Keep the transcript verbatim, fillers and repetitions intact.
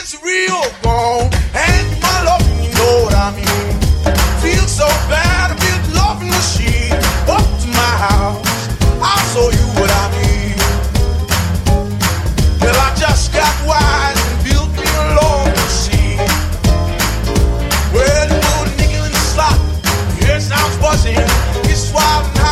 it's real gone. And my love, you know what I mean. Feel so bad, I built loving machine up to my house. I'll show you what I mean. Well, I just got wise and built me a long machine. Well, you put a nickel in the slot, your head sounds buzzing. It's wild.